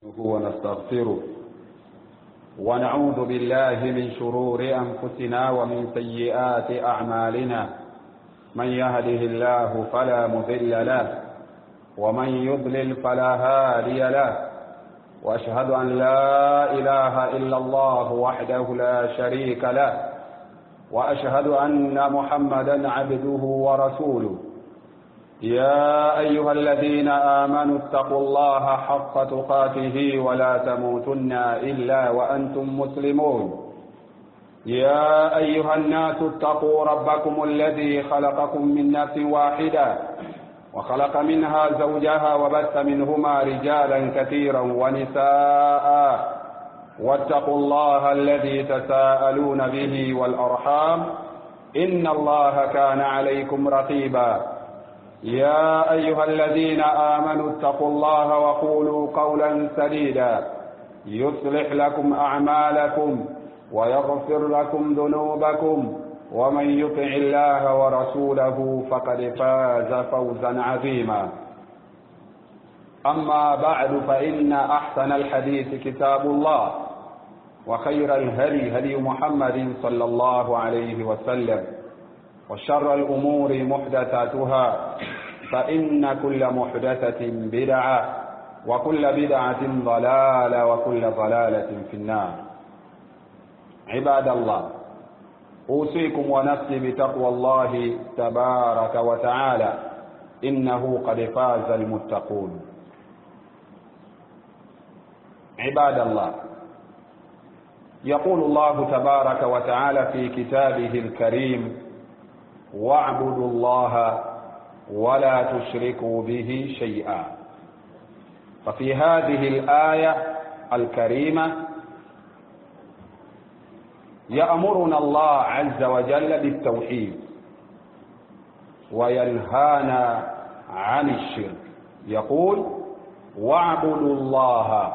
ونستغفره ونعوذ بالله من شرور أنفسنا ومن سيئات أعمالنا. من يهده الله فلا مضل له ومن يضلل فلا هادي له، وأشهد أن لا إله إلا الله وحده لا شريك له، وأشهد أن محمدا عبده ورسوله. يا أيها الذين آمنوا اتقوا الله حق تقاته ولا تموتن إلا وأنتم مسلمون. يا أيها الناس اتقوا ربكم الذي خلقكم من نفس واحدة وخلق منها زوجها وبث منهما رجالا كثيرا ونساء، واتقوا الله الذي تساءلون به والأرحام إن الله كان عليكم رقيبا. يا أيها الذين آمنوا اتقوا الله وقولوا قولا سديدا يصلح لكم أعمالكم ويغفر لكم ذنوبكم، ومن يطع الله ورسوله فقد فاز فوزا عظيما. أما بعد، فإن أحسن الحديث كتاب الله، وخير الهدي هدي محمد صلى الله عليه وسلم، وشر الأمور محدثاتها، فإن كل محدثة بدعة وكل بدعة ضلالة وكل ضلالة في النار. عباد الله، أوصيكم ونفسي بتقوى الله تبارك وتعالى، إنه قد فاز المتقون. عباد الله، يقول الله تبارك وتعالى في كتابه الكريم: واعبدوا الله ولا تشركوا به شيئا. ففي هذه الآية الكريمة يأمرنا الله عز وجل بالتوحيد وينهانا عن الشرك. يقول: واعبدوا الله،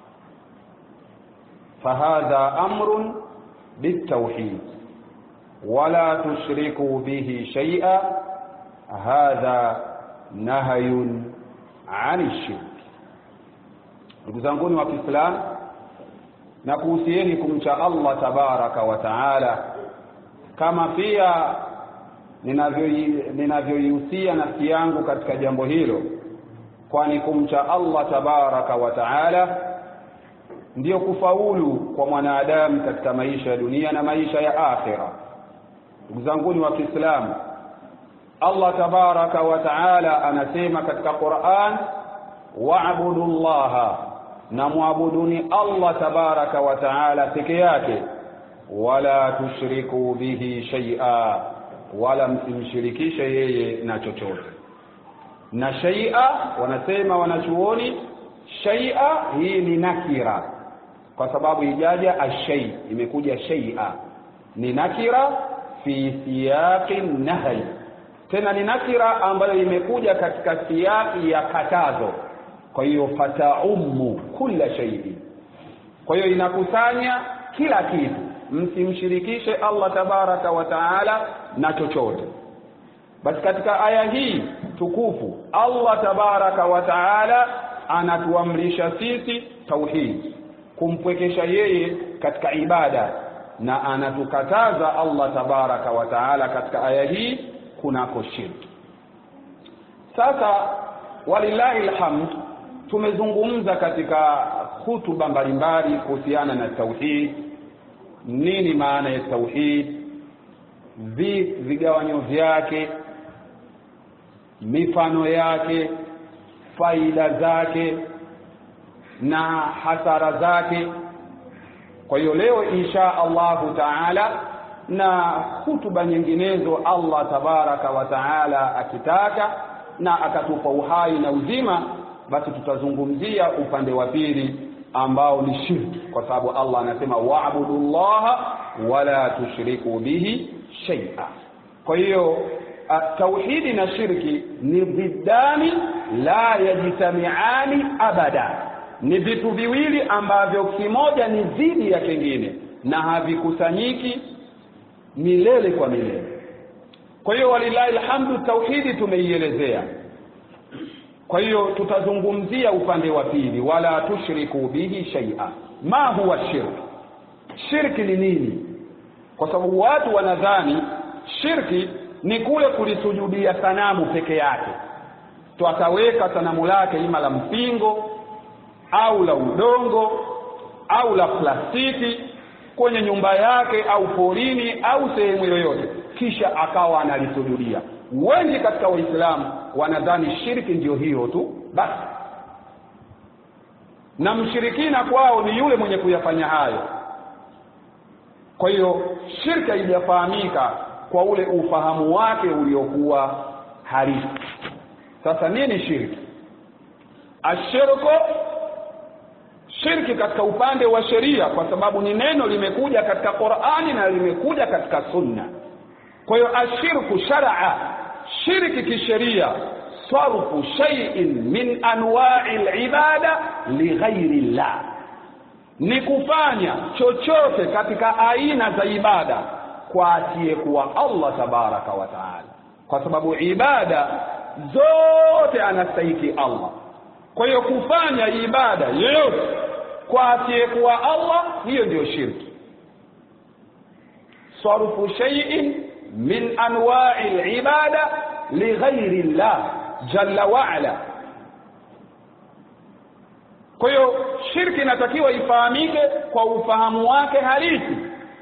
فهذا أمر بالتوحيد، ولا تشركوا به شيئا، هذا نهي عن الشرك. ndugu zangu wa Kiislamu, na kuhusieni kumcha Allah tabaraka wa taala, kama pia ninavyoihusia nafsi yangu katika jambo hilo, kwani kumcha Allah tabaraka wa taala ndio kufaulu kwa mwanadamu katika maisha ya dunia na maisha ya akhera. Ndugu zangu wa Kiislamu, Allah tabaraka wa taala anasema katika Qur'an: wa'budu Allaha, na muabuduni Allah tabaraka wa taala peke yake, wala tushriku bihi shay'a, wala msimshirikishe yeye na chochote. Na shay'a, wanasema wanachuoni, shay'a hii ni nakira, kwa sababu ijaja ashay, imekuja shay'a, ni nakira fi siyaqi nahy, tena ni nakira ambayo imekuja katika siyaqi ya katazo. Kwa hiyo fataumu kila shay'in, kwa hiyo inakusanya kila kitu. Msimshirikishe Allah tabaraka wa taala na chochote. Basi katika aya hii tukufu Allah tabaraka wa taala anatuamrisha sisi tauhid, kumpwekesha yeye katika ibada, na anatukataza Allah tabaraka wa taala katika aya hii kunako shirki. Sasa walillahi alhamd, tumezungumza katika hutuba mbalimbali kuhusiana na tauhid. Nini maana ya tauhid, vigawanyo vyake, mifano yake, faida zake na hasara zake. Kwa hiyo leo insha Allahu taala, na hutuba nyinginezo Allah tabaraka wa taala akitaka na akatupa uhai na uzima, basi tutazungumzia upande wa pili ambao ni shirki, kwa sababu Allah anasema wa'budullaha wala tushriku bihi shay'a. Kwa hiyo tauhidi na shirki ni bidani la yajtami'ani abada, ni vitu viwili ambavyo kimoja ni dhidi ya kingine na havikusanyiki milele kwa milele. Kwa hiyo walillahi alhamdu, tauhidi tumeielezea. Kwa hiyo tutazungumzia upande wa pili, wala tushriku bihi shay'a. Ma huwa shirk? Shirki ni nini? Kwa sababu watu wanadhani shirki ni kule kulisujudia sanamu peke yake. Tuataweka sanamu lake ima la mpingo au la udongo au la plastiki kwenye nyumba yake au porini au sehemu yoyote, kisha akawa analisujudia. Wengi katika Waislamu wanadhani shirki ndio hiyo tu basi, na mshirikina kwao ni yule mwenye kuyafanya hayo. Kwa hiyo shirki haijafahamika kwa ule ufahamu wake uliokuwa halisi. Sasa nini shirki? Shirki katika upande wa sheria, kwa sababu ni neno limekuja katika Qur'ani na limekuja katika Sunna. Kwa hiyo ashirku shar'a, shirki kisheria, sarfu shay'in min anwa'i al-ibada li ghairi Allah, ni kufanya chochote katika aina za ibada kwa asiyekuwa Allah tabaraka wa taala, kwa sababu ibada zote anastahili Allah. Kwa hiyo kufanya ibada yoyote kwa asiyekuwa Allah, hiyo ndio shirki. Sarfu shay'in min anwa'i al-ibada li ghairi Allah jalla wa ala. Kwa hiyo shirki inatakiwa ifahamike kwa ufahamu wake halisi,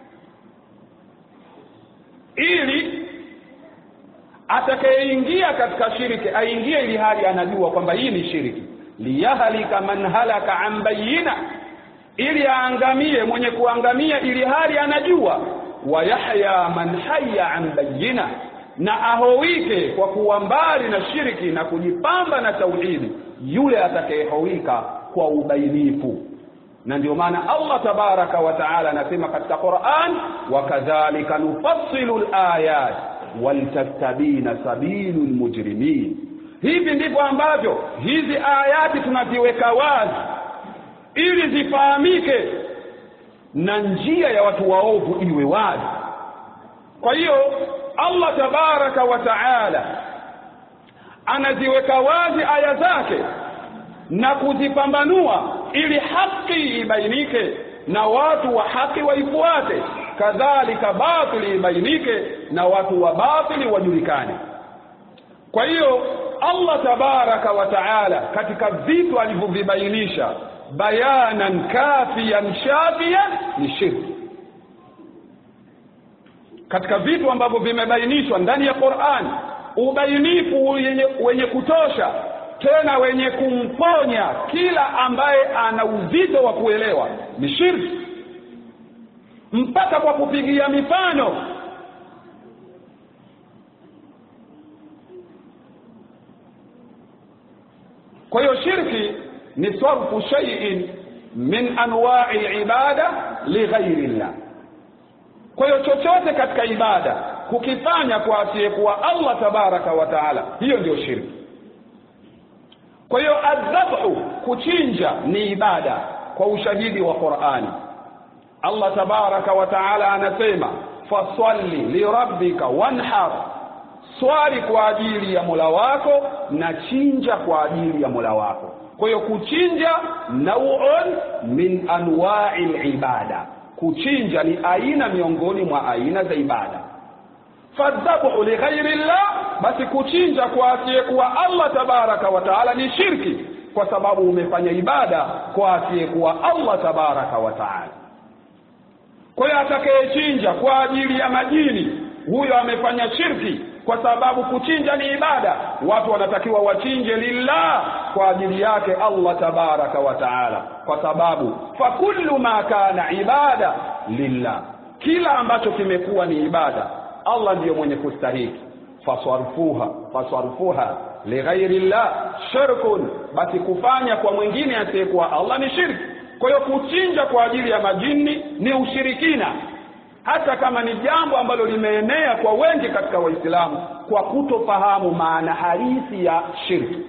ili atakayeingia katika shirki aingie ili hali anajua kwamba hii ni shirki. Liyahlika man halaka an bayina, ili aangamie mwenye kuangamia ili hali anajua. Wa yahya man hayya an bayina, na ahowike kwa kuwa mbali na shirki na kujipamba na tauhidi yule atakayehowika kwa ubainifu. Na ndio maana Allah tabaraka wa taala anasema katika Qur'an, wa kadhalika nufassilu al-ayat waltastabina sabilul mujrimin. Hivi ndivyo ambavyo hizi ayati tunaziweka wazi ili zifahamike na njia ya watu waovu iwe wazi. Kwa hiyo Allah tabaraka wa taala anaziweka wazi aya zake na kuzipambanua ili haki ibainike na watu wa haki waifuate, kadhalika batili ibainike na watu wa batili wajulikane. Kwa hiyo Allah tabaraka wa taala katika vitu alivyovibainisha bayanan kafiyan shafiyan ni shirki. Katika vitu ambavyo vimebainishwa ndani ya Qur'an, ubainifu wenye kutosha tena wenye kumponya kila ambaye ana uzito wa kuelewa ni shirki, mpaka kwa kupigia mifano. Kwa hiyo shirki ni sarfu shay'in min anwa'i ibada li ghairi Allah. Kwa hiyo chochote katika ibada kukifanya kwa asiyekuwa Allah tabaraka wa taala, hiyo ndio shirki. Kwa hiyo adhabu, kuchinja, ni ibada kwa ushahidi wa Qur'ani. Allah tabaraka wa taala anasema, fasalli lirabbika wanhar, swali kwa ajili ya Mola wako na chinja kwa ajili ya Mola wako. Kwa hiyo kuchinja nau'un min anwa'il ibada, kuchinja ni aina miongoni mwa aina za ibada. Fadhabu li ghairi Allah, basi kuchinja kwa asiyekuwa Allah tabaraka wa taala ni shirki, kwa sababu umefanya ibada kwa asiyekuwa Allah tabaraka wa taala. Kwa hiyo atakayechinja kwa ajili ya majini, huyo amefanya shirki, kwa sababu kuchinja ni ibada. Watu wanatakiwa wachinje lillah, kwa ajili yake Allah tabaraka wa taala, kwa sababu fa kullu ma kana ibada lillah, kila ambacho kimekuwa ni ibada Allah ndiyo mwenye kustahiki. Faswarfuha li ghairi Allah shirkun, basi kufanya kwa mwingine asiyekuwa Allah ni shirki. Kwa hiyo kuchinja kwa ajili ya majini ni ushirikina, hata kama ni jambo ambalo limeenea kwa wengi katika Waislamu kwa kutofahamu maana halisi ya shirki.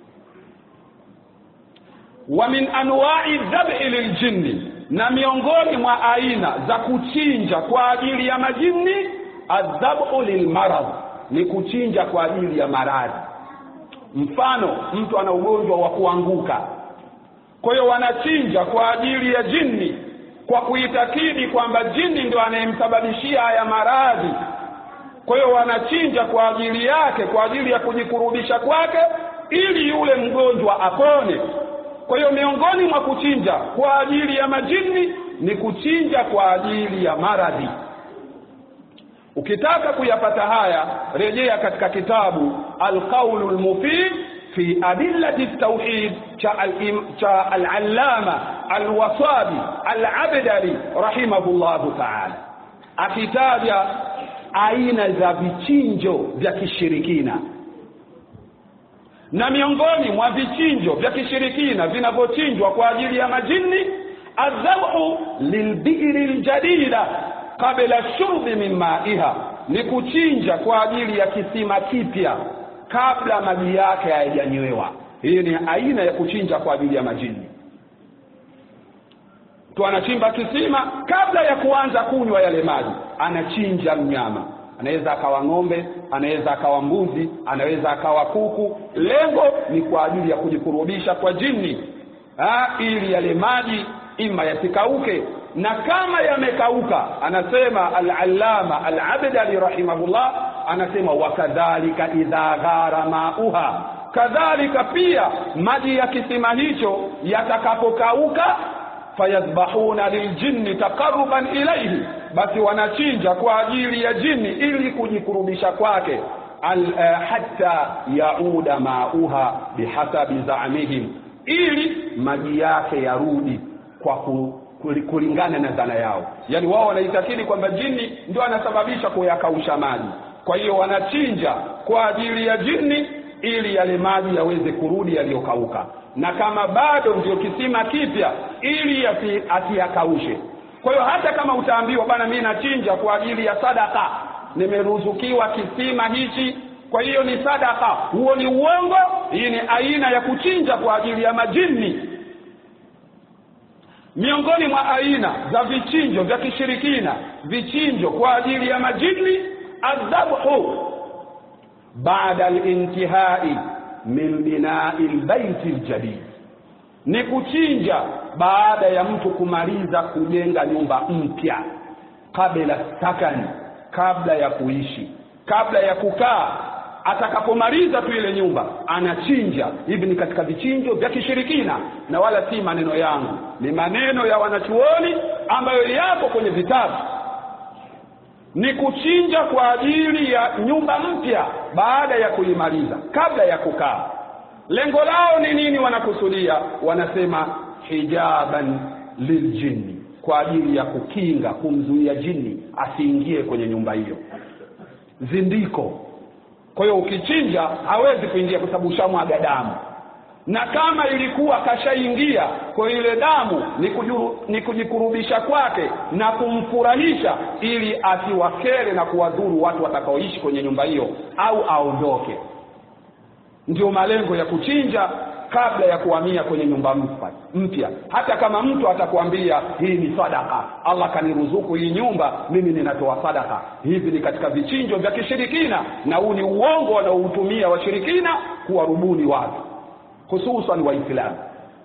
Wa min anwa'i dhab'i liljinni, na miongoni mwa aina za kuchinja kwa ajili ya majini, adhabu lilmarad, ni kuchinja kwa ajili ya maradhi. Mfano, mtu ana ugonjwa wa kuanguka, kwa hiyo wanachinja kwa ajili ya jini, kwa kuitakidi kwamba jini ndio anayemsababishia haya maradhi. Kwa hiyo wanachinja kwa ajili yake, kwa ajili ya kujikurubisha kwake, ili yule mgonjwa apone. Kwa hiyo miongoni mwa kuchinja kwa ajili ya majini ni kuchinja kwa ajili ya maradhi. Ukitaka kuyapata haya, rejea katika kitabu Al-Qaulul Mufid fi adillati at-tauhid cha al-Allama al-Wasabi al-Abdali rahimahullahu ta'ala, akitaja aina za vichinjo vya kishirikina. Na miongoni mwa vichinjo vya kishirikina vinavyochinjwa kwa ajili ya majini, adhabu lilbi'ri aljadida kabla shurbi min ma'iha, ni kuchinja kwa ajili ya kisima kipya kabla maji yake hayajanywewa. Hii ni aina ya kuchinja kwa ajili ya majini. Tu anachimba kisima, kabla ya kuanza kunywa yale maji anachinja mnyama. Anaweza akawa ng'ombe, anaweza akawa mbuzi, anaweza akawa kuku. Lengo ni kwa ajili ya kujikurubisha kwa jini, ili yale maji ima yasikauke, na kama yamekauka, anasema al-Allama al-Abdali rahimahullah, anasema wakadhalika idha ghara ma'uha, kadhalika pia maji ya kisima hicho yatakapokauka, fayadhbahuna liljinni taqarruban ilayhi, basi wanachinja kwa ajili ya jini ili kujikurubisha kwake, hatta yauda ma'uha bihasabi za'mihim, ili maji yake yarudi kwa kulingana na dhana yao. Yani wao wanaitakidi kwamba jini ndio anasababisha kuyakausha maji, kwa hiyo wanachinja kwa ajili ya jini ili yale maji yaweze kurudi yaliyokauka, na kama bado ndio kisima kipya ili asiyakaushe. Kwa hiyo hata kama utaambiwa bana, mimi nachinja kwa ajili ya sadaka, nimeruzukiwa kisima hichi, kwa hiyo ni sadaka, huo ni uongo. Hii ni aina ya kuchinja kwa ajili ya majini. Miongoni mwa aina za vichinjo vya kishirikina, vichinjo kwa ajili ya majini, adhabu baada al-intihai min bina'i al-bayt al-jadid, ni kuchinja baada ya mtu kumaliza kujenga nyumba mpya, kabla sakani, kabla ya kuishi, kabla ya kukaa. Atakapomaliza tu ile nyumba anachinja. Hivi ni katika vichinjo vya kishirikina, na wala si maneno yangu, ni maneno ya wanachuoni ambayo yapo kwenye vitabu. Ni kuchinja kwa ajili ya nyumba mpya baada ya kuimaliza, kabla ya kukaa. Lengo lao ni nini? Wanakusudia, wanasema hijaban liljinni, kwa ajili ya kukinga, kumzuia jini asiingie kwenye nyumba hiyo. Zindiko. Kwa hiyo ukichinja hawezi kuingia kwa sababu ushamwaga damu, na kama ilikuwa kashaingia kwa ile damu ni kujikurubisha kwake na kumfurahisha, ili asiwakere na kuwadhuru watu watakaoishi kwenye nyumba hiyo au aondoke. Ndio malengo ya kuchinja kabla ya kuhamia kwenye nyumba mpya. Hata kama mtu atakwambia hii ni sadaka, Allah kaniruzuku hii nyumba, mimi ninatoa sadaka, hivi ni katika vichinjo vya kishirikina, na huu ni uongo wanaoutumia washirikina kuwarubuni watu, hususan Waislamu.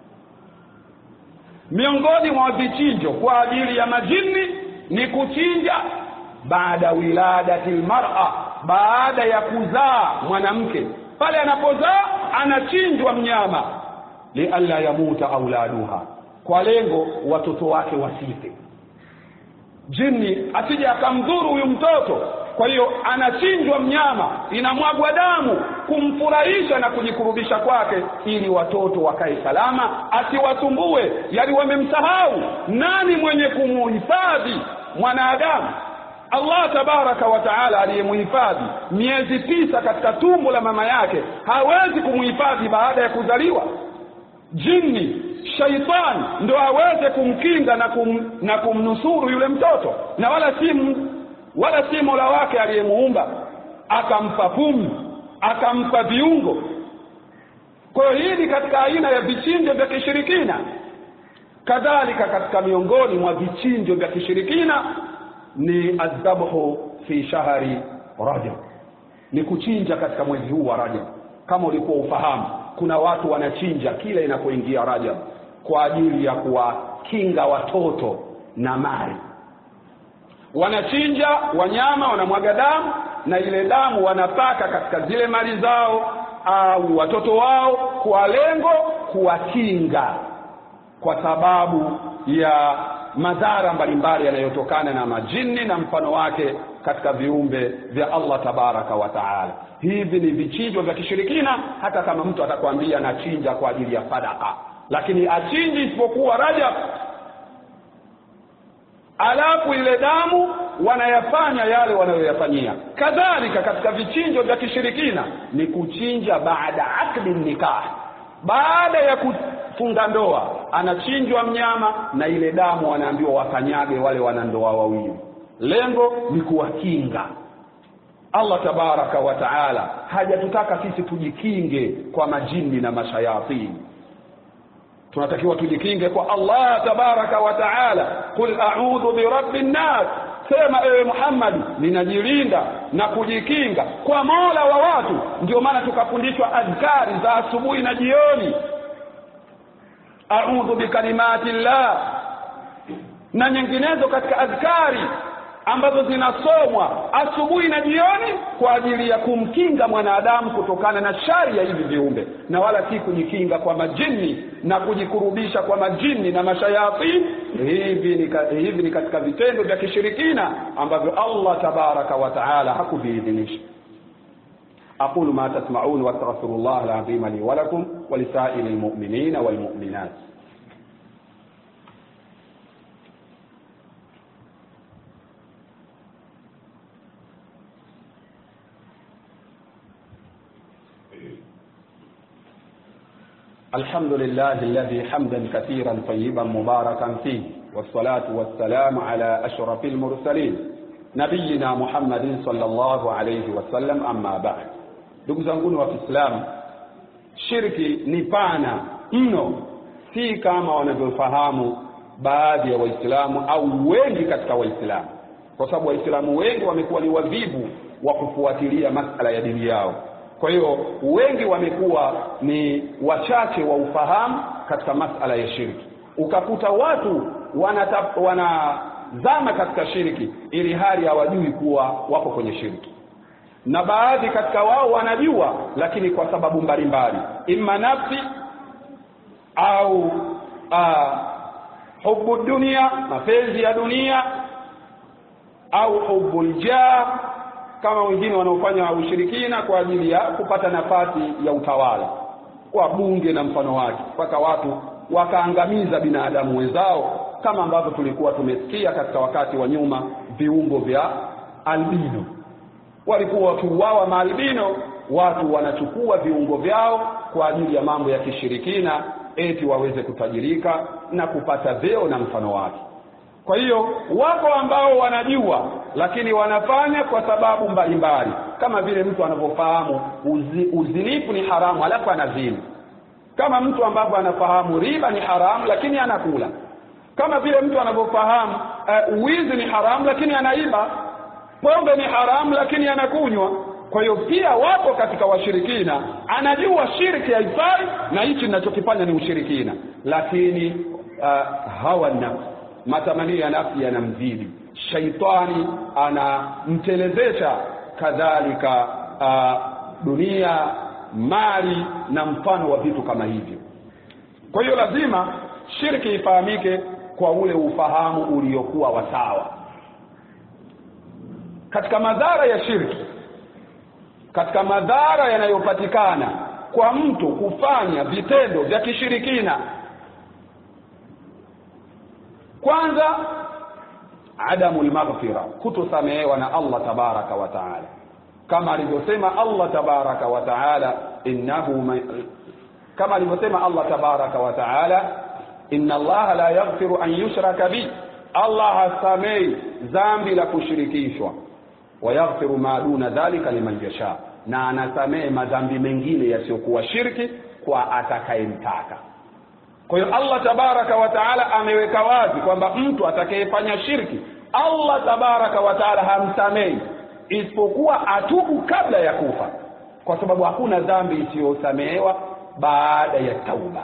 Miongoni mwa vichinjo kwa ajili ya majini ni kuchinja baada wiladati almar'a, baada ya kuzaa mwanamke. Pale anapozaa anachinjwa mnyama, li alla yamuta auladuha, kwa lengo watoto wake wasife, jini asije akamdhuru huyu mtoto. Kwa hiyo anachinjwa mnyama, inamwagwa damu kumfurahisha na kujikurubisha kwake, ili watoto wakae salama, asiwasumbue. Yani wamemsahau nani mwenye kumuhifadhi mwanadamu? Allah tabaraka wa taala aliyemhifadhi miezi 9 katika tumbo la mama yake hawezi kumhifadhi baada ya kuzaliwa. Jini, shaitan ndio aweze kumkinga na kumnusuru yule mtoto, na wala si Mola wake aliyemuumba akampa pumzi, akampa viungo. Kwa hiyo hii ni katika aina ya vichinjo vya kishirikina. Kadhalika katika miongoni mwa vichinjo vya kishirikina ni adhabu fi shahri Rajab, ni kuchinja katika mwezi huu wa Rajab. kama ulikuwa ufahamu, kuna watu wanachinja kila inapoingia Rajab kwa ajili ya kuwakinga watoto na mali. Wanachinja wanyama, wanamwaga damu, na ile damu wanapaka katika zile mali zao au watoto wao kwa lengo kuwakinga kwa sababu ya madhara mbalimbali yanayotokana na majini na mfano wake katika viumbe vya Allah tabaraka wa taala. Hivi ni vichinjo vya kishirikina, hata kama mtu atakwambia anachinja kwa ajili ya sadaka, lakini achinji isipokuwa Rajab. Alafu ile damu wanayafanya yale wanayoyafanyia. Kadhalika katika vichinjo vya kishirikina ni kuchinja baada akdi nikah, baada ya kufunga ndoa anachinjwa mnyama na ile damu wanaambiwa wakanyage wale wanandoa wawili. Lengo ni kuwakinga. Allah tabaraka wa taala hajatutaka sisi tujikinge kwa majini na mashayatini. Tunatakiwa tujikinge kwa Allah tabaraka wa taala. Qul a'udhu bi rabbin nas, sema ewe Muhammad, ninajilinda na kujikinga kwa Mola wa watu. Ndio maana tukafundishwa adhkari za asubuhi na jioni, a'udhu bi kalimati llah na nyinginezo katika adhkari ambazo zinasomwa asubuhi na jioni kwa ajili ya kumkinga mwanadamu kutokana na shari ya hivi viumbe, na wala si kujikinga kwa majini na kujikurubisha kwa majini na mashayatin. Hivi ni katika vitendo vya kishirikina ambavyo Allah tabaraka wa taala hakuviidhinisha. aqulu ma tasma'un wa astaghfirullah al-azim li wa lakum wa lisa'ilil mu'minina wal mu'minat. الحمد لله الذي حمدا كثيرا طيبا مباركا فيه، والصلاة والسلام على أشرف المرسلين نبينا محمد صلى الله عليه وسلم. أما بعد، ndugu zangu wa Kiislamu, shirki ni pana mno, si kama wanavyofahamu baadhi ya Waislamu au wengi katika Waislamu, kwa sababu Waislamu wengi wamekuwa ni wavivu wa kufuatilia masala ya dini yao. Kwa hiyo wengi wamekuwa ni wachache wa ufahamu katika masala ya shirki. Ukakuta watu wanazama katika shirki ili hali hawajui kuwa wako kwenye shirki, na baadhi katika wao wanajua, lakini kwa sababu mbalimbali, imma nafsi au hubu dunia, mapenzi ya dunia, au hubul jah, kama wengine wanaofanya ushirikina kwa ajili ya kupata nafasi ya utawala kwa bunge na mfano wake, mpaka watu wakaangamiza binadamu wenzao, kama ambavyo tulikuwa tumesikia katika wakati wa nyuma viungo vya albino. Walikuwa wakiuawa maalbino, watu wanachukua viungo vyao kwa ajili ya mambo ya kishirikina eti waweze kutajirika na kupata vyeo na mfano wake. Kwa hiyo wako ambao wanajua lakini wanafanya kwa sababu mbalimbali, kama vile mtu anavyofahamu uzinifu ni haramu alafu anazini, kama mtu ambaye anafahamu riba ni haramu lakini anakula, kama vile mtu anavyofahamu uwizi ni haramu lakini anaiba, pombe ni haramu lakini anakunywa. Kwa hiyo pia wapo katika washirikina, anajua shirki haifai na hichi ninachokifanya ni ushirikina, lakini hawa nafsi, matamanio ya nafsi yanamzidi, shaitani anamtelezesha, kadhalika dunia, mali na mfano wa vitu kama hivyo. Kwa hiyo lazima shirki ifahamike kwa ule ufahamu uliokuwa wasawa. Katika madhara ya shirki, katika madhara yanayopatikana kwa mtu kufanya vitendo vya kishirikina, kwanza adamu al-maghfira, kutosamehewa na Allah tabaraka wa taala, kama alivyosema Allah tabaraka wa taala inna Allah la yaghfiru an yushraka bi, Allah hasamei dhambi la kushirikishwa, wa yaghfiru ma duna dhalika liman yasha, na anasamehe madhambi mengine yasiyokuwa shirki kwa atakayemtaka. Kwa hiyo Allah tabaraka wa taala ameweka wazi kwamba mtu atakayefanya shirki Allah tabaraka wa taala hamsamei isipokuwa atubu kabla ya kufa. kwa sababu hakuna dhambi isiyosamehewa baada ya tauba.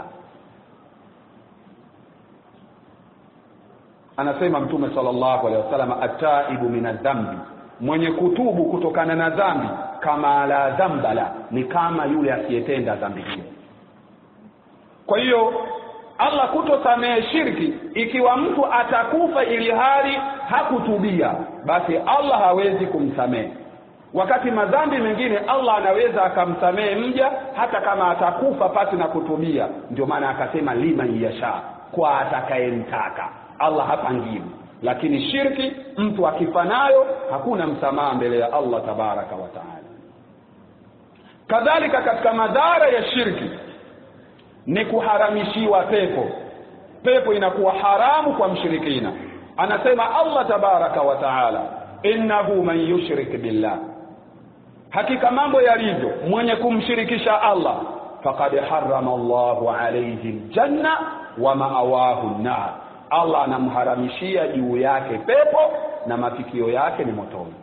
Anasema Mtume sallallahu alaihi wasallam, at-taibu minadh-dhambi, mwenye kutubu kutokana na dhambi, kama la dhambala, ni kama yule asiyetenda dhambi hiyo. Kwa hiyo Allah kutosamehe shirki, ikiwa mtu atakufa ili hali hakutubia, basi Allah hawezi kumsamehe. Wakati madhambi mengine Allah anaweza akamsamehe mja hata kama atakufa pasi na kutubia. Ndio maana akasema liman yasha, kwa atakayemtaka. Allah hapangiwi. Lakini shirki mtu akifa nayo hakuna msamaha mbele ya Allah tabaraka wa taala. Kadhalika katika madhara ya shirki ni kuharamishiwa pepo. Pepo inakuwa haramu kwa mshirikina. Anasema Allah tabaraka wa taala, innahu man yushrik billah, hakika mambo yalivyo, mwenye kumshirikisha Allah, faqad harrama Allahu alayhi aljanna wa ma'awahu an-nar, Allah anamharamishia juu yake pepo na mafikio yake ni motoni.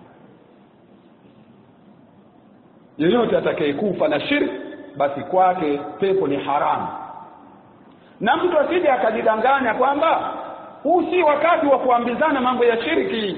Yeyote atakayekufa na shirki, basi kwake pepo ni haramu. Na mtu asije akajidanganya kwamba huu si wakati wa kuambizana mambo ya shirki.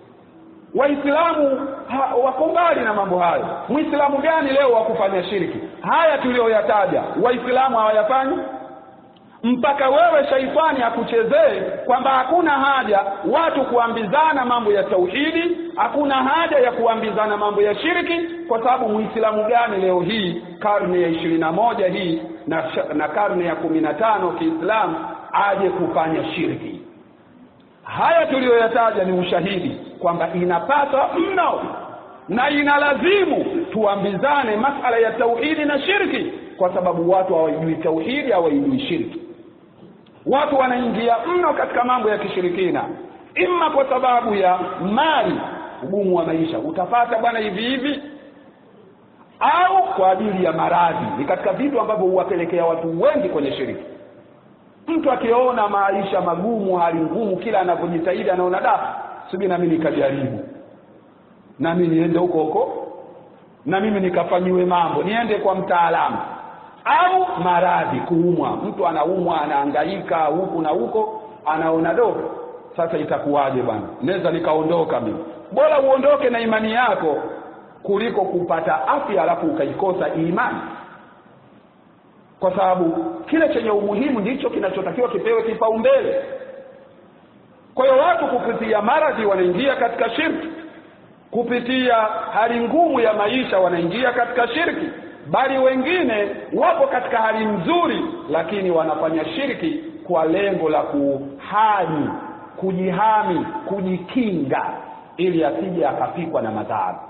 Waislamu wako mbali na mambo hayo. Muislamu gani leo wakufanya shirki? Haya tuliyoyataja Waislamu hawayafanyi. Mpaka wewe shaitani akuchezee kwamba hakuna haja watu kuambizana mambo ya tauhidi, hakuna haja ya kuambizana mambo ya shirki, kwa sababu Muislamu gani leo hii karne ya 21 hii na karne ya 15 Kiislamu aje kufanya shirki? Haya tuliyoyataja ni ushahidi kwamba inapaswa mno na inalazimu tuambizane masala ya tauhidi na shirki, kwa sababu watu hawajui tauhidi, hawajui shirki. Watu wanaingia mno katika mambo ya kishirikina, imma kwa sababu ya mali, ugumu wa maisha, utapata bwana hivi hivi, au kwa ajili ya maradhi. Ni katika vitu ambavyo huwapelekea watu wengi kwenye shiriki. Mtu akiona maisha magumu, hali ngumu, kila anapojitahidi anaona subiri na mimi nikajaribu, na mimi niende huko na mimi nikafanyiwe mambo, niende kwa mtaalamu. Au maradhi, kuumwa, mtu anaumwa anahangaika huku na huko, anaona sasa itakuwaje bwana, naweza nikaondoka mimi. Bora uondoke na imani yako kuliko kupata afya alafu ukaikosa imani, kwa sababu kile chenye umuhimu ndicho kinachotakiwa kipewe kipaumbele. Kwa hiyo watu kupitia maradhi wanaingia katika shirki, kupitia hali ngumu ya maisha wanaingia katika shirki, bali wengine wapo katika hali nzuri lakini wanafanya shirki kwa lengo la kujihami, kujikinga ili asije akafikwa na madhara.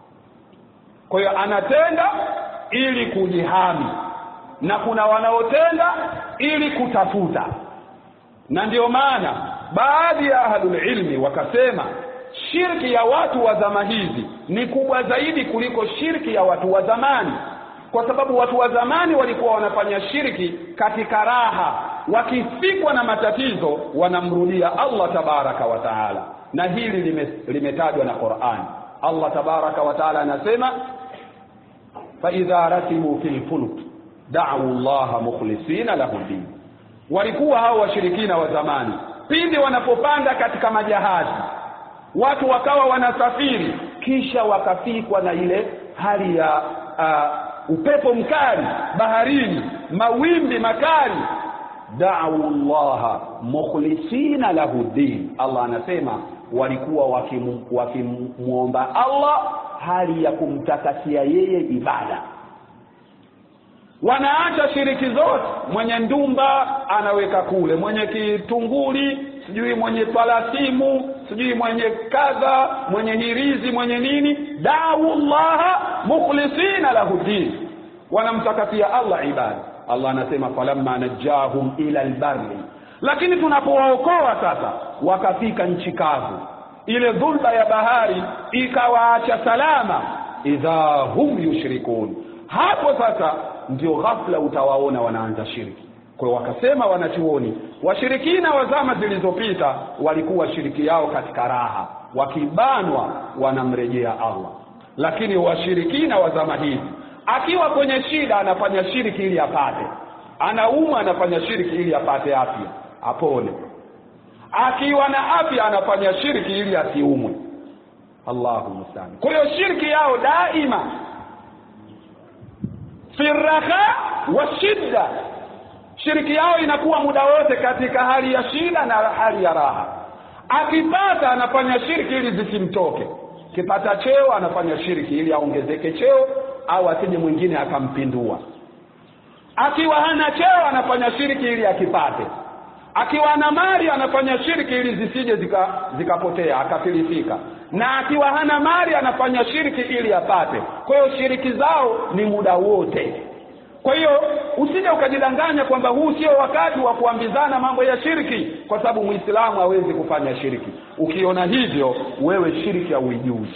Kwa hiyo anatenda ili kujihami, na kuna wanaotenda ili kutafuta. Na ndio maana baadhi ya ahlul ilmi wakasema shirki ya watu wa zama hizi ni kubwa zaidi kuliko shirki ya watu wa zamani, kwa sababu watu wa zamani walikuwa wanafanya shirki katika raha, wakifikwa na matatizo wanamrudia Allah tabaraka wa taala, na hili limetajwa na Qur'an. Allah tabaraka wa taala anasema, fa idha rasimu fil fulk da'u Allah mukhlisina lahu din. Walikuwa hao washirikina wa zamani pindi wanapopanda katika majahazi, watu wakawa wanasafiri, kisha wakafikwa na ile hali ya upepo mkali baharini, mawimbi makali, da'u Allah mukhlisina lahu din. Allah anasema walikuwa wakimuomba Allah hali ya kumtakasia yeye ibada. Wanaacha shiriki zote, mwenye ndumba anaweka kule, mwenye kitunguli, sijui mwenye talasimu, sijui mwenye kadha, mwenye hirizi, mwenye nini, da'u Allah mukhlisina lahu din, wanamtakasia Allah ibada. Allah anasema falamma najahum ila albarri, lakini tunapowaokoa sasa wakafika nchi kavu, ile dhulba ya bahari ikawaacha salama, idha hum yushrikun, hapo sasa ndio ghafla utawaona wanaanza shirki. Kwa wakasema wanachuoni, washirikina wa zama zilizopita walikuwa shiriki yao katika raha, wakibanwa wanamrejea Allah. Lakini washirikina wa zama hizi Akiwa kwenye shida anafanya shirki ili apate, anaumwa anafanya shirki ili apate afya apone, akiwa na afya anafanya shirki ili asiumwe. Allahu musta'an. Kwa hiyo shirki yao daima fi raha wa shidda, shirki yao inakuwa muda wote katika hali ya shida na hali ya raha. Akipata anafanya shirki ili zisimtoke, kipata cheo anafanya shirki ili aongezeke cheo au asije mwingine akampindua. Akiwa hana cheo anafanya shirki ili akipate. Akiwa na mali anafanya shirki ili zisije zikapotea akafilisika. Na akiwa hana mali anafanya shirki ili apate. Kwa hiyo shiriki zao ni muda wote. Kwa hiyo usije ukajidanganya kwamba huu sio wakati wa kuambizana mambo ya shirki, kwa sababu Muislamu hawezi kufanya shirki. Ukiona hivyo wewe shirki hauijui.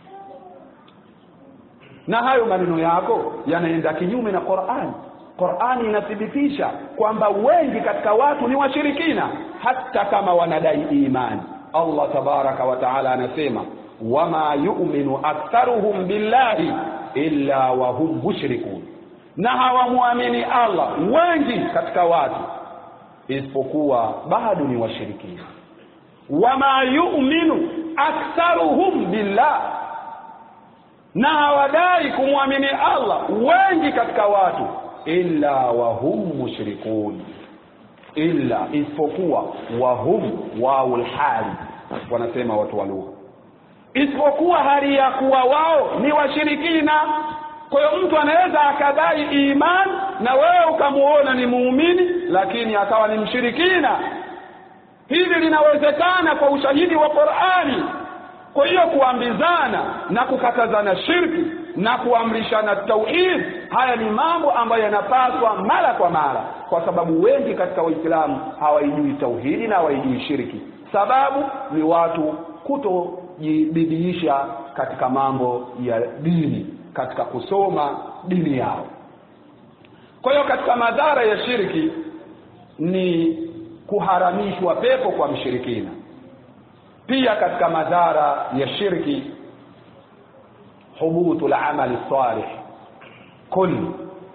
Na hayo maneno yako yanaenda kinyume na Qur'an. Qur'ani inathibitisha kwamba wengi katika watu ni washirikina hata kama wanadai imani. Allah tabaraka wa taala anasema wama yu'minu aktharuhum billahi illa wa hum mushrikun, na hawamuamini Allah wengi katika watu isipokuwa bado ni washirikina. Wama yu'minu aktharuhum billahi, na hawadai kumwamini Allah wengi katika watu illa wa hum mushrikun, illa isipokuwa wa hum waul hali, wanasema watu wa lugha, isipokuwa hali ya kuwa wao ni washirikina. Kwa hiyo mtu anaweza akadai iman na wewe ukamuona ni muumini lakini akawa ni mshirikina. Hili linawezekana kwa ushahidi wa Qur'ani. Kwa hiyo kuambizana na kukatazana shirki na kuamrishana tauhid, haya ni mambo ambayo yanapaswa mara kwa mara, kwa sababu wengi katika Waislamu hawaijui tauhidi na hawaijui shirki. Sababu ni watu kutojibidiisha katika mambo ya dini, katika kusoma dini yao. Kwa hiyo katika madhara ya shirki ni kuharamishwa pepo kwa mshirikina. Pia katika madhara ya shirki hubutul amali salih kulli,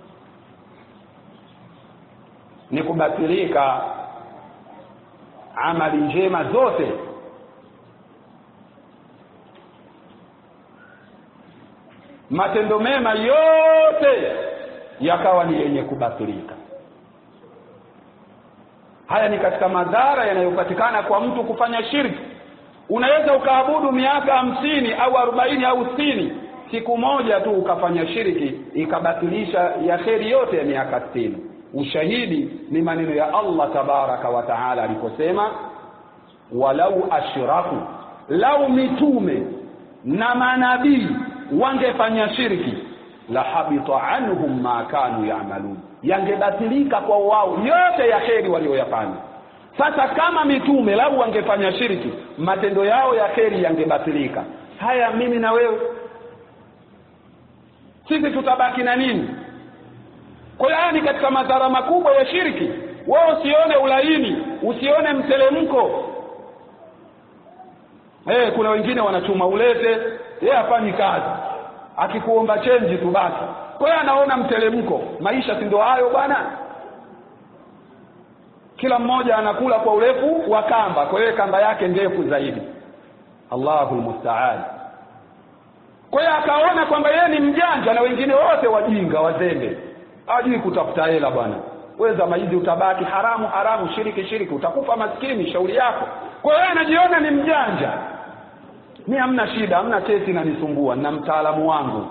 ni kubatilika amali njema zote. Matendo mema yote yakawa ni yenye kubatilika. Haya ni katika madhara yanayopatikana kwa mtu kufanya shirki. Unaweza ukaabudu miaka 50 au 40 au 60, siku moja tu ukafanya shirki ikabatilisha ya kheri yote ya miaka 60. Ushahidi ni maneno ya Allah tabaraka wa taala aliposema walau ashraku, lau mitume na manabii wangefanya shirki la habita anhum ma kanu ya'malun, yangebatilika kwa wao yote ya kheri walioyafanya. Sasa kama mitume lau wangefanya shirki, matendo yao ya kheri yangebatilika. Haya mimi na wewe sisi tutabaki na nini? Kwa hiyo ni katika madhara makubwa ya shirki. Wewe usione ulaini, usione mtelemko. Kuna wengine wanachuma ulete, yeye hafanyi kazi, akikuomba change tu basi. Kwa hiyo anaona mtelemko. Maisha si ndio hayo bwana? Kila mmoja anakula kwa urefu wa kamba, kwa hiyo kamba yake ndefu zaidi. Allahul musta'an. Kwa hiyo akaona kwamba yeye ni mjanja na wengine wote wajinga wazembe. Hajui kutafuta hela bwana. Wewe zama hizi utabaki haramu haramu, shiriki shiriki, utakufa maskini, shauri yako. Kwa hiyo anajiona ni mjanja. Mimi hamna shida, hamna kesi inanisumbua, na mtaalamu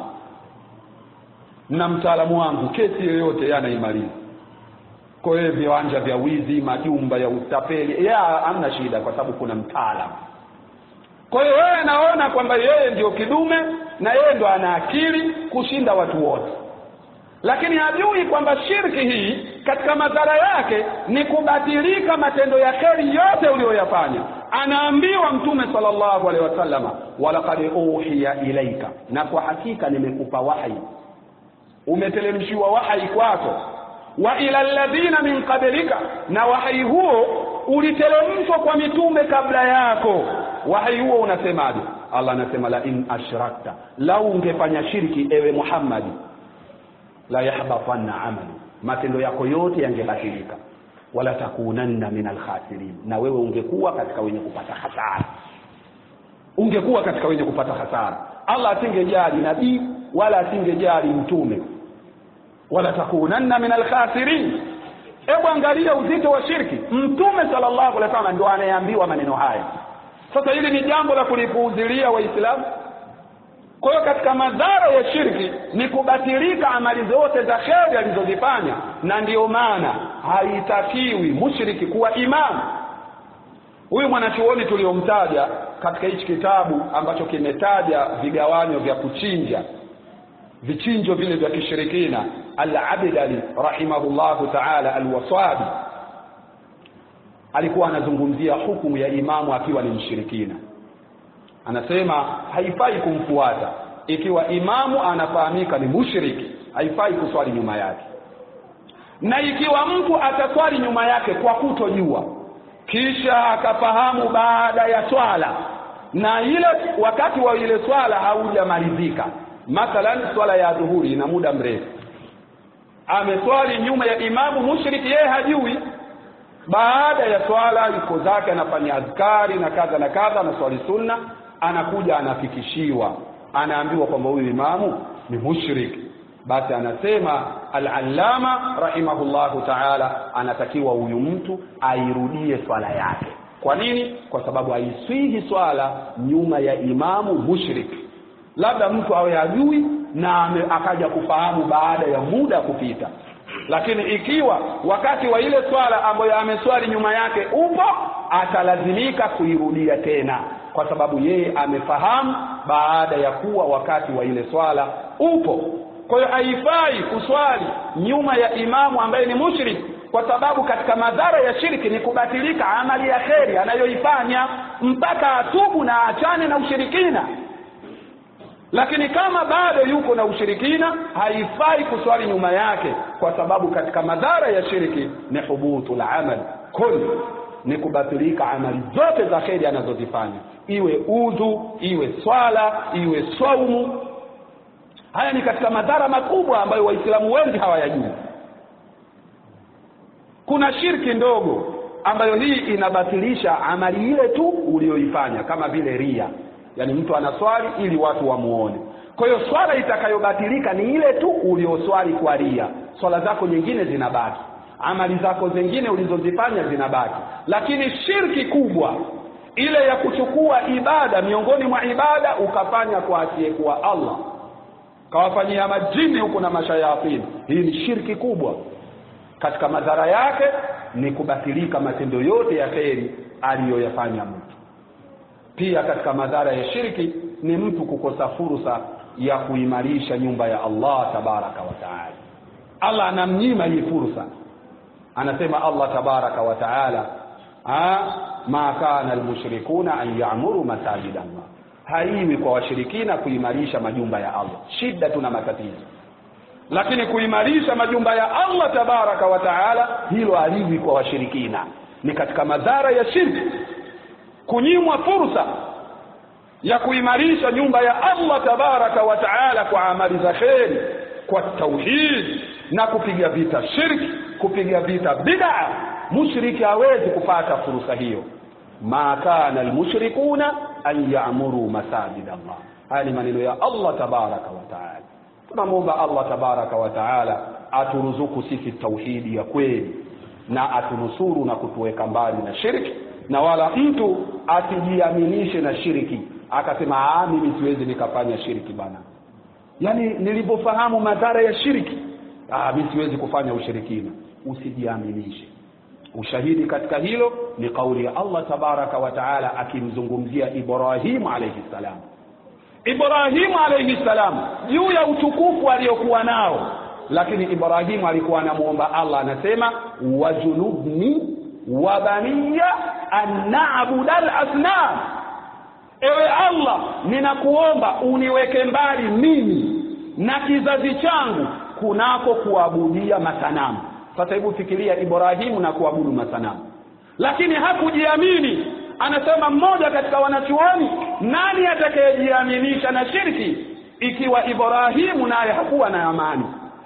wangu kesi yoyote yeye anaimaliza. Kwa hiyo viwanja vya wizi, majumba ya utapeli, hamna shida kwa sababu kuna mtaalamu. Kwa hiyo yeye anaona kwamba yeye ndio kidume na yeye ndio ana akili kushinda watu wote. Lakini hajui kwamba shirki hii katika madhara yake ni kubatilika matendo ya kheri yote uliyoyafanya. Anaambiwa Mtume sallallahu alaihi wasallama walaqad uhiya ilaika, na kwa hakika nimekupa wahi, umeteremshiwa wahi kwako, wa ila alladhina min qablika, na wahi huo uliteremshwa kwa mitume kabla yako. Wahi huo unasemaje? Allah anasema la in ashrakta, lau ungefanya shirki ewe Muhammad, la yahbatanna amalu, matendo yako yote yangebatilika, wala takunanna minal khasirin, na wewe ungekuwa katika wenye kupata hasara. Ungekuwa katika wenye kupata hasara. Allah asingejali nabii wala asingejali mtume, wala takunanna minal khasirin. Hebu angalia uzito wa shirki. Mtume sallallahu alaihi wasallam ndio anayeambiwa maneno haya. Sasa hili ni jambo la kulipuuzilia Waislamu. Kwa hiyo katika madhara ya shirki ni kubatilika amali zote za kheri alizozifanya, na ndio maana haitakiwi mushriki kuwa imamu. Huyu mwanachuoni tuliomtaja katika hichi kitabu ambacho kimetaja vigawanyo vya kuchinja, vichinjo vile vya kishirikina, Al-Abdali rahimahullahu ta'ala Al-Wasabi, alikuwa anazungumzia hukumu ya imamu akiwa ni mshirikina. Anasema haifai kumfuata ikiwa imamu anafahamika ni mushriki, haifai kuswali nyuma yake. Na ikiwa mtu ataswali nyuma yake kwa kutojua, kisha akafahamu baada ya swala, na ile wakati wa ile swala haujamalizika, mathalan swala ya dhuhuri ina muda mrefu, ameswali nyuma ya imamu mushriki, yeye hajui, baada ya swala yuko zake anafanya azkari na kadha na kadha na swali sunna, anakuja anafikishiwa, anaambiwa kwamba huyu imamu ni mushriki. Basi anasema Al-Allama rahimahullahu ta'ala, anatakiwa huyu mtu airudie swala yake. Kwa nini? Kwa sababu haiswihi swala nyuma ya imamu mushriki. Labda mtu awe hajui na akaja kufahamu baada ya muda kupita, lakini ikiwa wakati wa ile swala ambayo ameswali nyuma yake upo, atalazimika kuirudia tena, kwa sababu yeye amefahamu baada ya kuwa wakati wa ile swala upo. Kwa hiyo haifai kuswali nyuma ya imamu ambaye ni mushrik, kwa sababu katika madhara ya shirki ni kubatilika amali ya kheri anayoifanya mpaka atubu na achane na ushirikina. Lakini kama bado yuko na ushirikina, haifai kuswali nyuma yake, kwa sababu katika madhara ya shirki ni hubutul amal kulli, ni kubatilika amali zote za kheri anazozifanya, iwe udhu, iwe swala, iwe saumu. Haya ni katika madhara makubwa ambayo Waislamu wengi hawayajui. Kuna shirki ndogo ambayo hii inabatilisha amali ile tu uliyoifanya, kama vile ria. Yani mtu anaswali ili watu wamuone. Kwa hiyo swala itakayobatilika ni ile tu uliyoswali kwa ria. Swala zako nyingine zinabaki, amali zako zingine ulizozifanya zinabaki. Lakini shirki kubwa ile ya kuchukua ibada miongoni mwa ibada ukafanya kwa asiyekuwa Allah, kawafanyia majini huko na mashayatini, hii ni shirki kubwa. Katika madhara yake ni kubatilika matendo yote ya kheri aliyoyafanya mtu. Pia katika madhara ya shirki ni mtu kukosa fursa ya kuimarisha nyumba ya Allah tabaraka wa taala. Allah anamnyima hii fursa. Anasema Allah tabaraka wa taala, ma kana almushrikuna an ya'muru masajid Allah. Haiwi kwa washirikina kuimarisha majumba ya Allah. Shida tuna matatizo. Lakini kuimarisha majumba ya Allah tabaraka wa taala, hilo haliwi kwa washirikina. Ni katika madhara ya shirki kunyimwa fursa ya kuimarisha nyumba ya Allah tabaraka wa taala kwa amali za kheri, kwa tauhid, na kupiga vita shirki, kupiga vita bid'a. Mushriki hawezi kupata fursa hiyo. Ma kana almushrikuna an ya'muru masajid Allah. Haya ni maneno ya Allah tabaraka wa taala. Tunamwomba Allah tabaraka wa taala aturuzuku sisi tauhidi ya kweli, na atunusuru na kutuweka mbali na shirki, na wala mtu asijiaminishe na shirki akasema mimi siwezi nikafanya shirki bana. Yani nilipofahamu madhara ya shirki, mimi siwezi kufanya ushirikina. Usijiaminishe. Ushahidi katika hilo ni kauli ya Allah tabaraka wa taala akimzungumzia Ibrahim alayhi salam. Ibrahim alayhi salam juu ya utukufu aliyokuwa nao, lakini Ibrahim alikuwa anamuomba Allah, anasema wajunubni wa baniya an na'budu al-asnam. Ewe Allah, ninakuomba uniweke mbali mimi na kizazi changu kunako kuabudia masanamu. Sasa hebu fikiria Ibrahimu na kuabudu masanamu, lakini hakujiamini. Anasema mmoja katika wanachuoni, nani atakayejiaminisha na shirki ikiwa Ibrahimu naye hakuwa na amani?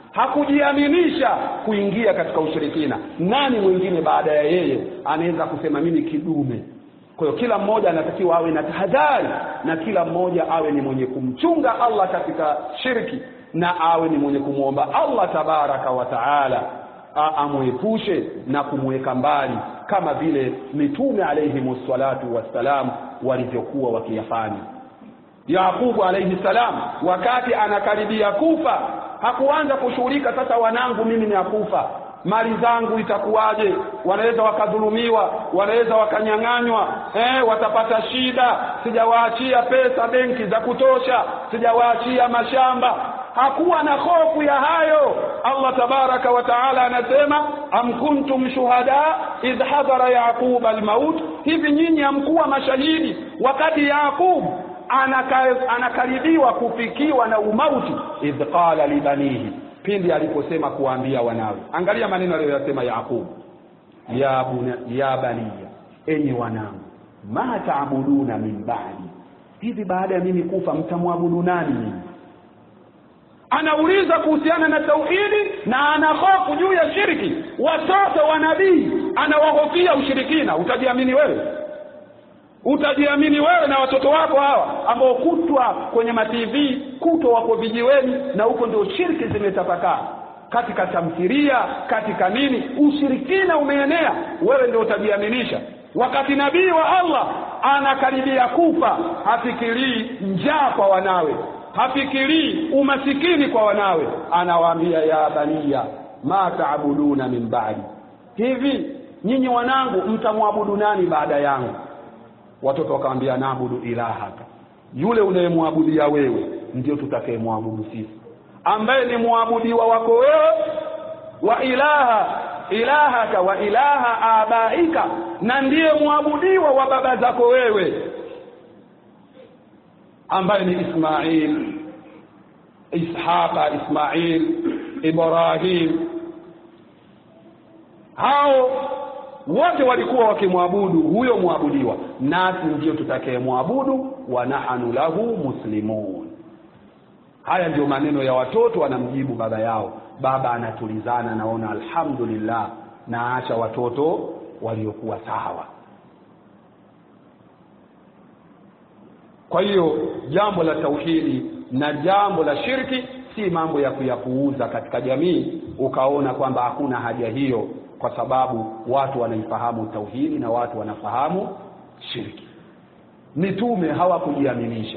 hakujiaminisha kuingia katika ushirikina. Nani mwingine baada ya yeye anaweza kusema mimi kidume? Kwa hiyo kila mmoja anatakiwa awe na tahadhari, na kila mmoja awe ni mwenye kumchunga Allah katika shirki, na awe ni mwenye kumuomba Allah tabaraka wa taala amuepushe na kumweka mbali, kama vile mitume alayhi salatu wassalam walivyokuwa wakiyafanya. Yaqubu alayhi salam wakati anakaribia kufa hakuanza kushughulika, sasa wanangu mimi ni akufa, mali zangu itakuwaje, wanaweza wakadhulumiwa, wanaweza wakanyang'anywa, watapata shida, sijawaachia pesa benki za kutosha, sijawaachia mashamba. Hakuwa na hofu ya hayo. Allah tabaraka wa taala anasema am kuntum shuhada idh hadara yaqub almaut, hivi nyinyi hamkuwa mashahidi wakati Yaqub anakaribiwa kufikiwa na umauti, idh qala libanihi, pindi aliposema kuambia wanawe. Angalia maneno aliyosema Yaqub, ya baniya, enyi wanangu, ma taabuduna min ba'di, hivi baada ya mimi kufa mtamwabudu nani mimi? Anauliza kuhusiana na tauhidi na ana hofu juu ya shirki. Watoto wa nabii anawahofia ushirikina. Utajiamini wewe? Utajiamini wewe na watoto wako hawa ambao kutwa kwenye ma-TV, kutwa wako vijiweni, na huko ndio shirki zimetapakaa katika tamthilia, katika nini, ushirikina umeenea. Wewe ndio utajiaminisha wakati nabii wa Allah anakaribia kufa? Hafikirii njaa kwa wanawe, hafikirii umasikini kwa wanawe, anawaambia ya baniya ma taabuduna min ba'di, hivi nyinyi wanangu mtamwabudu nani baada yangu? Watoto wakamwambia naabudu ilahaka, yule unayemwabudia wewe ndio tutakayemwabudu sisi, ambaye ni muabudiwa wako wewe, wa ilahaka wa ilaha abaika, na ndiye muabudiwa wa baba zako wewe, ambaye ni Ismail, Ishaqa, Ismail, Ibrahim. Hao wote walikuwa wakimwabudu huyo muabudiwa, nasi ndio tutakayemwabudu, wa nahnu lahu muslimun. Haya ndio maneno ya watoto wanamjibu baba yao. Baba anatulizana, naona alhamdulillah, naacha watoto waliokuwa sawa. Kwa hiyo jambo la tauhidi na jambo la shirki si mambo ya kuyapuuza katika jamii ukaona kwamba hakuna haja hiyo, kwa sababu watu wanaifahamu tauhidi na watu wanafahamu shirki. Mitume hawakujiaminisha,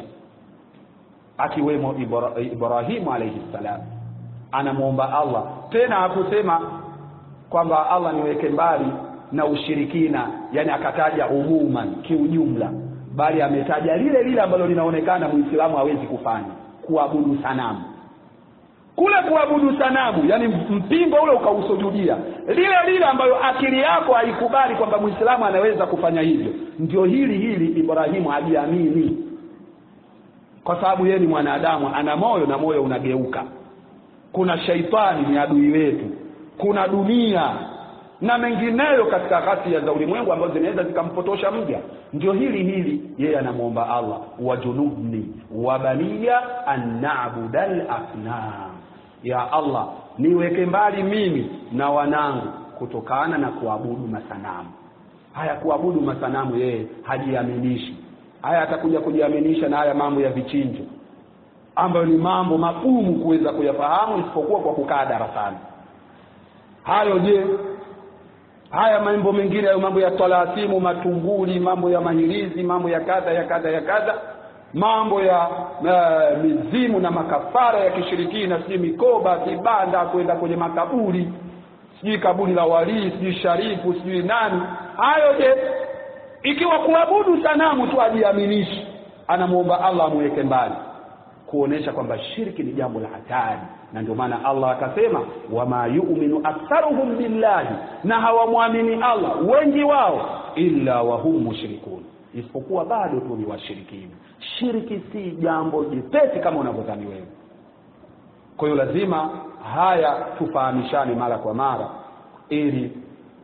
akiwemo Ibrahim alayhi salam anamuomba Allah, tena hakusema kwamba Allah niweke mbali na ushirikina, yani akataja umuman kiujumla, bali ametaja lile ambalo linaonekana Muislamu hawezi kufanya, kuabudu sanamu. Kule kuabudu sanamu, yani mpingo ule ukausujudia, lile ambayo akili yako haikubali kwamba Muislamu anaweza kufanya hivyo, ndio hili Ibrahimu hajiamini, kwa sababu yeye ni mwanadamu, ana moyo na moyo unageuka. Kuna shaitani ni adui wetu, kuna dunia na mengineyo katika ghasia za ulimwengu ambazo zinaweza zikampotosha mja. Ndio hili yeye anamuomba Allah, wajunubni wa baniya an na'budal asnam, ya Allah niweke mbali mimi na wanangu kutokana na kuabudu masanamu. Haya kuabudu masanamu yeye hajiaminishi. Haya atakuja kujiaminisha na haya mambo ya vichinjo ambayo ni mambo magumu kuweza kuyafahamu isipokuwa kwa kukaa darasani. Hayo je, haya mambo mengine, hayo mambo ya talasimu, matunguli, mambo ya mahirizi, mambo ya kadha, mambo ya mizimu na makafara ya kishirikina, si mikoba, kibanda, kwenda kwenye makaburi, sijui kaburi la wali, sijui sharifu, sijui nani. Hayo je, ikiwa kuabudu sanamu tu ajiaminishi, anamuomba Allah amweke mbali, kuonesha kwamba shirki ni jambo la hatari. Na ndio maana Allah akasema wama yu'minu aktharuhum billahi, na hawamwamini Allah wengi wao, illa wa hum mushrikun, isipokuwa bado tu ni washirikina. Shirki si jambo jepesi kama unavyodhani wewe. Kwa hiyo lazima haya tufahamishane mara kwa mara, ili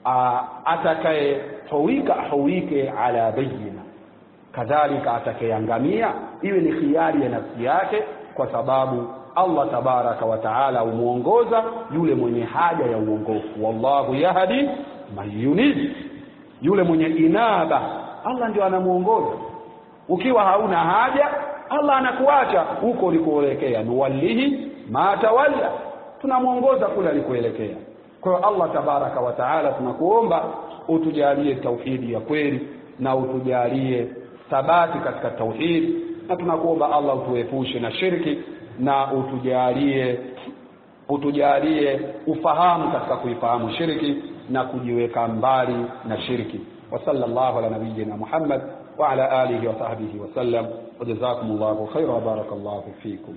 atakaye hawike ala bayyina, kadhalika atakayeangamia iwe ni khiari ya nafsi yake, kwa sababu Allah tabaraka wa taala umuongoza yule mwenye haja ya uongofu. Wallahu yahdi man yunib, yule mwenye inaba Allah ndio anamuongoza. Ukiwa hauna haja Allah anakuacha huko ulikoelekea. Nuwallihi ma tawalla, tunamuongoza kule alikoelekea. Kwa hiyo Allah tabaraka wa taala tunakuomba utujalie tauhidi ya kweli na utujalie thabati katika tauhid, na tunakuomba Allah utuepushe na shirki na utujalie ufahamu katika kuifahamu shirki na kujiweka mbali na shirki. Wa sallallahu ala nabiyyina Muhammad wa ala alihi wa sahbihi wa sallam. Wa jazakumullahu khairan wa barakallahu fikum.